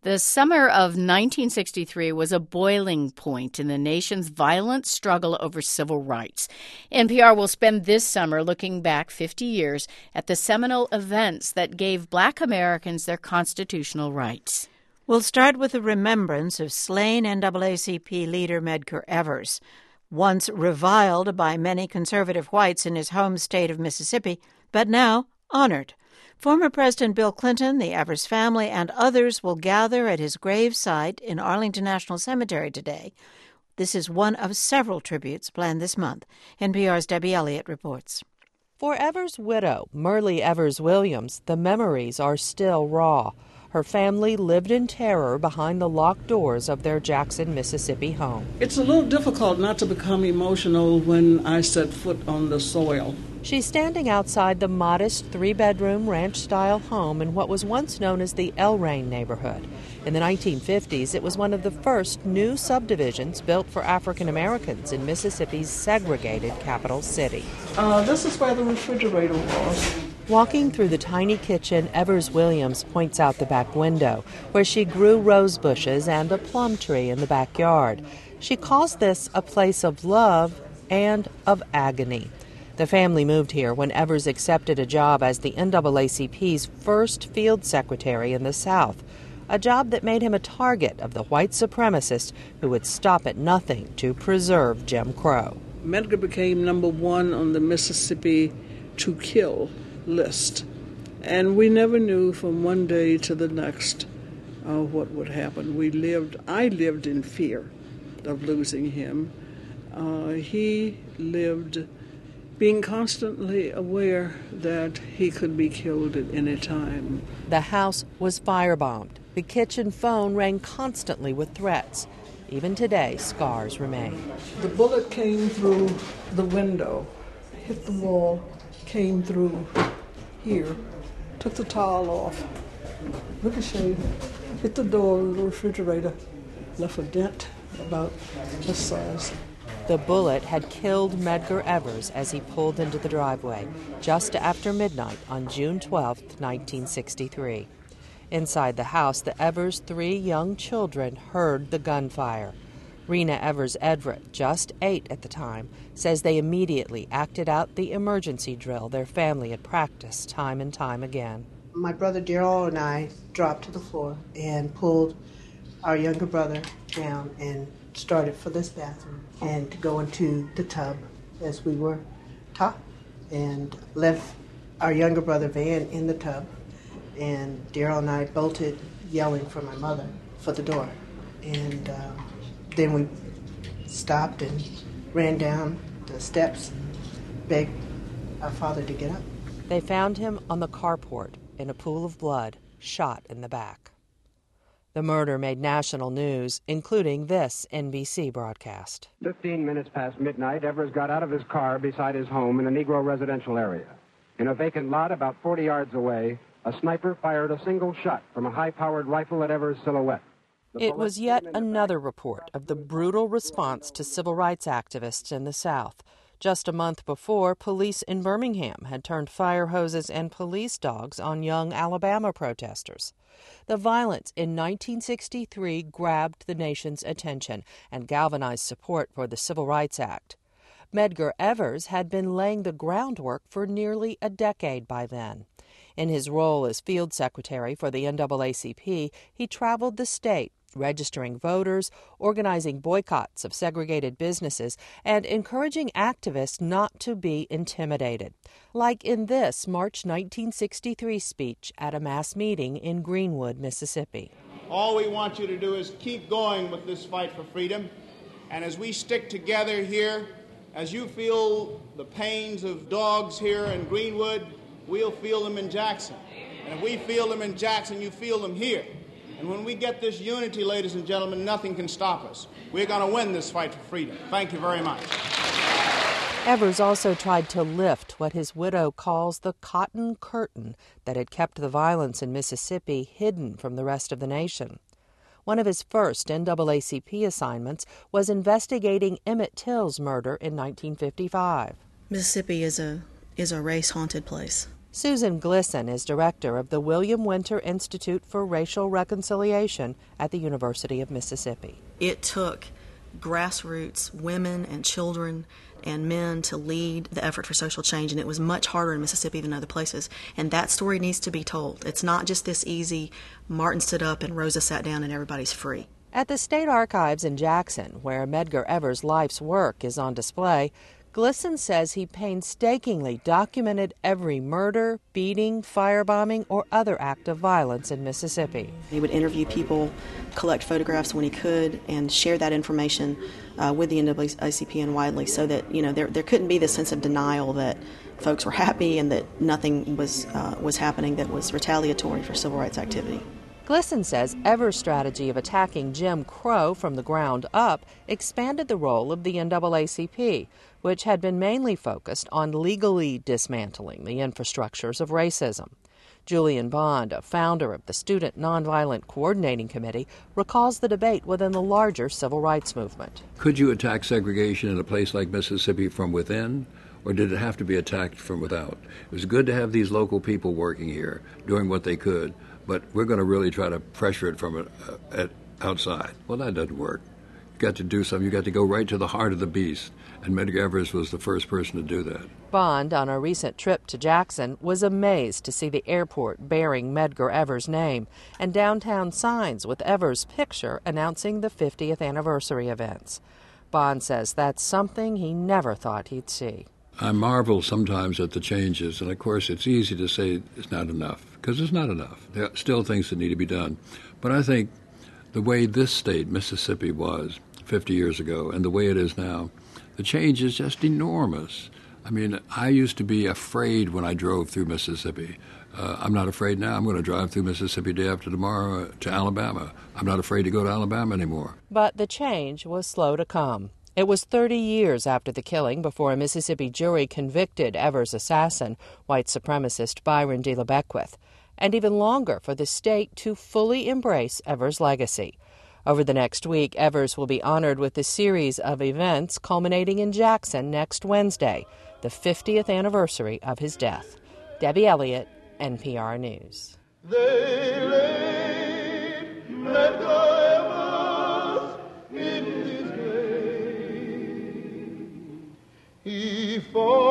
The summer of 1963 was a boiling point in the nation's violent struggle over civil rights. NPR will spend this summer looking back 50 years at the seminal events that gave Black Americans their constitutional rights. We'll start with a remembrance of slain NAACP leader Medgar Evers. Once reviled by many conservative whites in his home state of Mississippi, but now honored. Former President Bill Clinton, the Evers family, and others will gather at his grave site in Arlington National Cemetery today. This is one of several tributes planned this month. NPR's Debbie Elliott reports. For Evers' widow, Myrlie Evers Williams, the memories are still raw. Her family lived in terror behind the locked doors of their Jackson, Mississippi home. It's a little difficult not to become emotional when I set foot on the soil. She's standing outside the modest three-bedroom ranch-style home in what was once known as the El Rain neighborhood. In the 1950s, it was one of the first new subdivisions built for African Americans in Mississippi's segregated capital city. This is where the refrigerator was. Walking through the tiny kitchen, Evers Williams points out the back window, where she grew rose bushes and a plum tree in the backyard. She calls this a place of love and of agony. The family moved here when Evers accepted a job as the NAACP's first field secretary in the South, a job that made him a target of the white supremacists who would stop at nothing to preserve Jim Crow. Medgar became number one on the Mississippi to kill list, and we never knew from one day to the next what would happen. I lived in fear of losing him. He lived being constantly aware that he could be killed at any time. The house was firebombed. The kitchen phone rang constantly with threats. Even today, scars remain. The bullet came through the window, hit the wall, came through here, took the towel off, ricocheted, hit the door of the refrigerator, left a dent about this size. The bullet had killed Medgar Evers as he pulled into the driveway just after midnight on June 12, 1963. Inside the house, the Evers' three young children heard the gunfire. Rena Evers Everett, just 8 at the time, says they immediately acted out the emergency drill their family had practiced time and time again. My brother Daryl and I dropped to the floor and pulled our younger brother down and started for this bathroom and to go into the tub as we were taught, and left our younger brother Van in the tub, and Daryl and I bolted yelling for my mother for the door, and then we stopped and ran down the steps, begged our father to get up. They found him on the carport in a pool of blood, shot in the back. The murder made national news, including this NBC broadcast. 15 minutes past midnight, Evers got out of his car beside his home in a Negro residential area. In a vacant lot about 40 yards away, a sniper fired a single shot from a high-powered rifle at Evers' silhouette. It was yet another report of the brutal response to civil rights activists in the South. Just a month before, police in Birmingham had turned fire hoses and police dogs on young Alabama protesters. The violence in 1963 grabbed the nation's attention and galvanized support for the Civil Rights Act. Medgar Evers had been laying the groundwork for nearly a decade by then. In his role as field secretary for the NAACP, he traveled the state, registering voters, organizing boycotts of segregated businesses, and encouraging activists not to be intimidated, like in this March 1963 speech at a mass meeting in Greenwood, Mississippi. All we want you to do is keep going with this fight for freedom, and as we stick together here, as you feel the pains of dogs here in Greenwood, we'll feel them in Jackson. And if we feel them in Jackson, you feel them here. And when we get this unity, ladies and gentlemen, nothing can stop us. We're going to win this fight for freedom. Thank you very much. Evers also tried to lift what his widow calls the cotton curtain that had kept the violence in Mississippi hidden from the rest of the nation. One of his first NAACP assignments was investigating Emmett Till's murder in 1955. Mississippi is a race-haunted place. Susan Glisson is director of the William Winter Institute for Racial Reconciliation at the University of Mississippi. It took grassroots women and children and men to lead the effort for social change, and it was much harder in Mississippi than other places. And that story needs to be told. It's not just this easy, Martin stood up and Rosa sat down and everybody's free. At the State Archives in Jackson, where Medgar Evers' life's work is on display, Glisson says he painstakingly documented every murder, beating, firebombing, or other act of violence in Mississippi. He would interview people, collect photographs when he could, and share that information with the NAACP and widely, so that there couldn't be this sense of denial that folks were happy and that nothing was happening that was retaliatory for civil rights activity. Glisson says Evers' strategy of attacking Jim Crow from the ground up expanded the role of the NAACP, which had been mainly focused on legally dismantling the infrastructures of racism. Julian Bond, a founder of the Student Nonviolent Coordinating Committee, recalls the debate within the larger civil rights movement. Could you attack segregation in a place like Mississippi from within, or did it have to be attacked from without? It was good to have these local people working here, doing what they could, but we're going to really try to pressure it from outside. Well, that doesn't work. You got to do something. You got to go right to the heart of the beast, and Medgar Evers was the first person to do that. Bond, on a recent trip to Jackson, was amazed to see the airport bearing Medgar Evers' name and downtown signs with Evers' picture announcing the 50th anniversary events. Bond says that's something he never thought he'd see. I marvel sometimes at the changes, and of course it's easy to say it's not enough, because it's not enough. There are still things that need to be done. But I think the way this state, Mississippi, was 50 years ago and the way it is now, the change is just enormous. I mean, I used to be afraid when I drove through Mississippi. I'm not afraid now. I'm going to drive through Mississippi day after tomorrow to Alabama. I'm not afraid to go to Alabama anymore. But the change was slow to come. It was 30 years after the killing before a Mississippi jury convicted Evers' assassin, white supremacist Byron D. LeBeckwith, and even longer for the state to fully embrace Evers' legacy. Over the next week, Evers will be honored with a series of events culminating in Jackson next Wednesday, the 50th anniversary of his death. Debbie Elliott, NPR News. They laid Medgar Evers in his grave. He fought